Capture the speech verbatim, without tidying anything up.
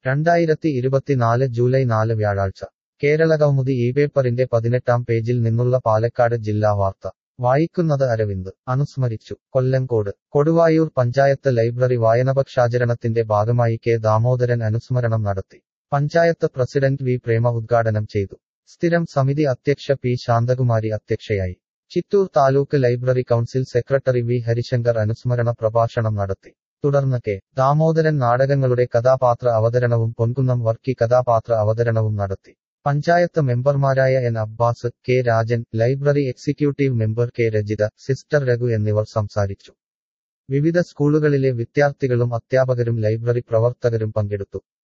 രണ്ടായിരത്തി ഇരുപത്തിനാല് ജൂലൈ നാല് വ്യാഴാഴ്ച കേരളകൗമുദി ഈ പേപ്പറിന്റെ പതിനെട്ടാം പേജിൽ നിന്നുള്ള പാലക്കാട് ജില്ലാ വാർത്ത വായിക്കുന്നത് അരവിന്ദ് അനുസ്മരിച്ചു കൊല്ലങ്കോട് കൊടുവായൂർ പഞ്ചായത്ത് ലൈബ്രറി വായനപക്ഷാചരണത്തിന്റെ ഭാഗമായി കെ ദാമോദരൻ അനുസ്മരണം നടത്തി പഞ്ചായത്ത് പ്രസിഡന്റ് വി പ്രേമ ഉദ്ഘാടനം ചെയ്തു സ്ഥിരം സമിതി അധ്യക്ഷ പി ശാന്തകുമാരി അധ്യക്ഷയായി Chittur taluk library council secretary V Harishankar അനുസ്മരണ പ്രഭാഷണം നടത്തി തുടർന്ന് കെ ദാമോദരൻ നാടകങ്ങളുടെ കഥാപാത്ര അവതരണവും പൊൻകുന്നം വർക്കി കഥാപാത്ര അവതരണവും നടത്തി പഞ്ചായത്ത് മെമ്പർമാരായ N Abbas K Rajan library executive member K Rajitha sister Raghu എന്നിവർ സംസാരിച്ചു വിവിധ സ്കൂളുകളിലെ വിദ്യാർത്ഥികളും അധ്യാപകരും ലൈബ്രറി പ്രവർത്തകരും പങ്കെടുത്തു